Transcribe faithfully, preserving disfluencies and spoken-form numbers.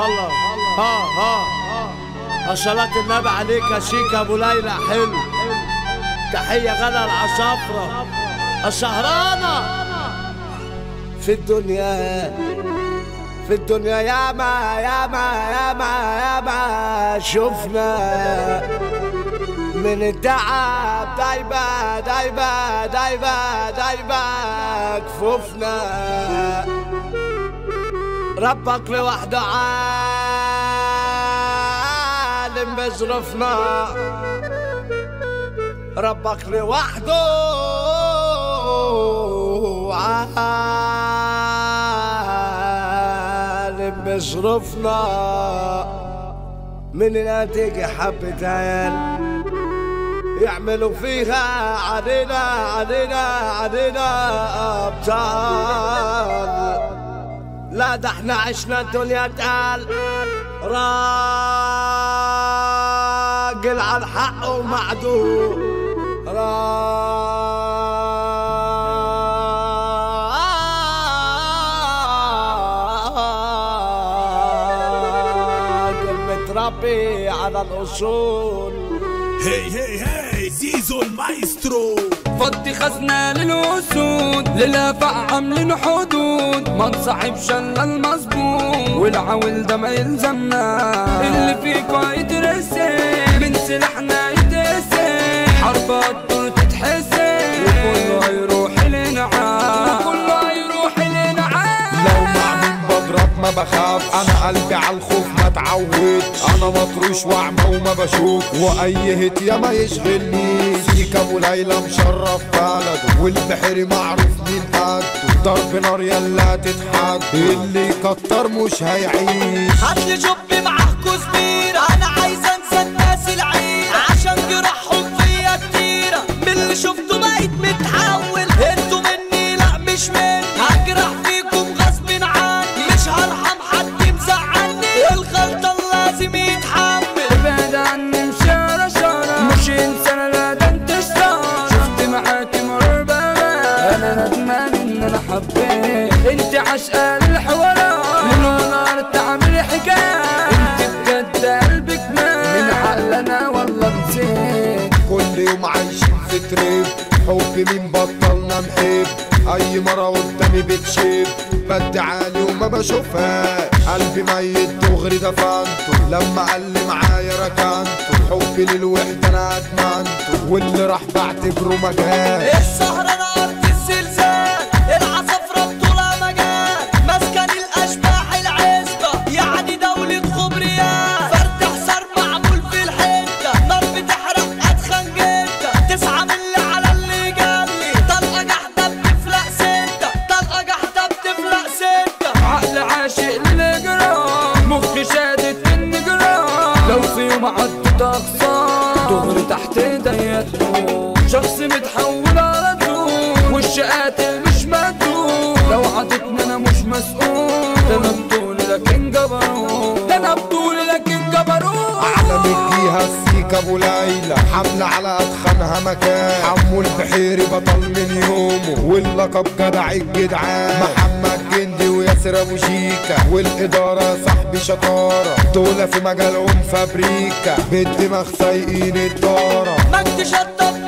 هلا ها ها صلاة النبي عليك يا شيك ابو ليلى حلو. تحية غلا العصافرة السهرانة. في الدنيا في الدنيا ياما ياما ياما ياما شفنا من التعب دايبة دايبة دايبة دايبة كفوفنا. ربك لوحده عالم بظروفنا، ربك لوحده عالم بظروفنا. مننا تيجي حبة عيال يعملوا فيها علينا علينا علينا أبطال. لا ده احنا عشنا الدنيا تقال، راجل على الحق ومعدول، راجل متربي على الأصول. هي هي هي زيزو المايسترو. فضي خزنة للأسود للافع عاملين حدود، ما نصاحبش الا المظبوط والعويل ده ما يلزمنا. اللي فيكوا يترسم من سلاحنا يتقسم، حرب الدور تتحسم وكله هيروح لنعام، وكله هيروح لنعام. لو مع مين بضرب ما بخاف، انا قلبي على الخوف ما اتعودش، انا مطروش واعمى وما بشوف، واي هت يا ما يشغلني. سيكا ابو ليلى مشرف بلده، والبحر معروف مين قده، ضرب نار يلا تتحد، اللي يكتر مش هيعيش. هاتلي جوبي معاه كزبيرة، انا عايز انسى الناس العيرة، عشان جراحهم فيا كتيرة، من اللي شفته بقيت متحول. انتوا مني لا مش مني، هجرح فيكم غصب عني، مش هرحم حد مزعلني، الغلطة لازم يتحمل. ابعد عني مشارة شارة، مش انسان لا ده انت شطارة، شفت معاكي مرور بقى، انا ندمان ان انا حبيت، انت عشقة للحوارات، ليل ونهار تعملي حكاية، انت بجد قلبك مات، من عقلنا والله نسيت. كل يوم عايشين في تريب، حب مين بطلنا نحب، اي مرة قدامي بتشيب، بدي عالي وما بشوفهاش، قلبي ميت دغري دفنته، لما قال لي معايا ركنته، حبي للوحدة انا ادمنته، واللي راح بعتبره مجال. السهرة انا ارض الزلزال، العصافرة بطولها مجال، مسكن الاشباح العزبة، يعني دولة خبريات، فرد حصار معمول في الحتة، نار بتحرق اتخن جدا، تسعة ملي على اللي جالي، طلقة جحدة بتفلق ستة، طلقة جحدة بتفلق ستة. عقل عاشق للجرام، مخي شادد في النجرام، لو في يوم عدت اقصار دغري تحت ايديا تقوم، شخص متحول على طول، وش قاتل مش مقتول، لو عدتني انا مش مسؤول، ده انا بطولي لكن جبروت، ده انا بطولي لكن جبروت. علم الجيهة السيكا ابو ليلى، حملة على اتخنها مكان، حمو البحيري بطل من يومه، واللقب جدع الجدعان، محمد جندي وياسر ابو شيكا، والادارة صاحبي شطارة، دول في مجالهم فابريكا، بالدماغ سايقين الدارة. مجدي شطب